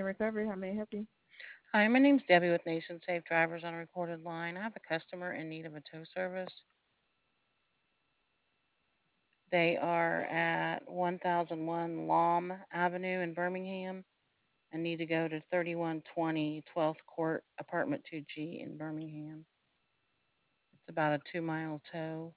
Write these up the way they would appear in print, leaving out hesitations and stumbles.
Recovery. How may I help you? Hi, my name's Debbie with Nation Safe Drivers on a recorded line. I have a customer in need of a tow service. They are at 1001 Lom Avenue in Birmingham and need to go to 3120 12th Court, Apartment 2G in Birmingham. It's about a 2 mile tow.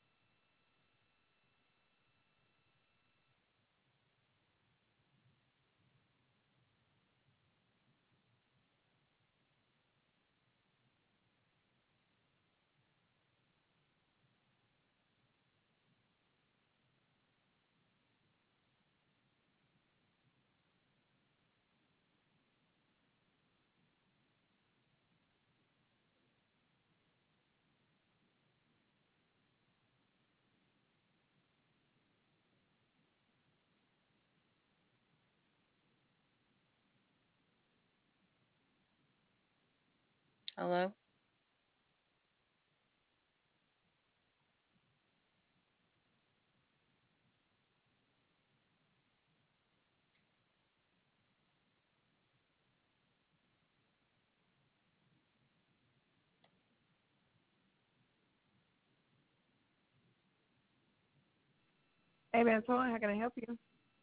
Hello? Hey, Antoine, how can I help you?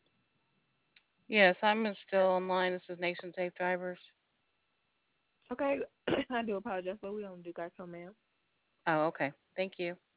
Yes, I'm still online. This is Nation Safe Drivers. Okay, I do apologize, but we don't do Garco, ma'am. Oh, okay. Thank you.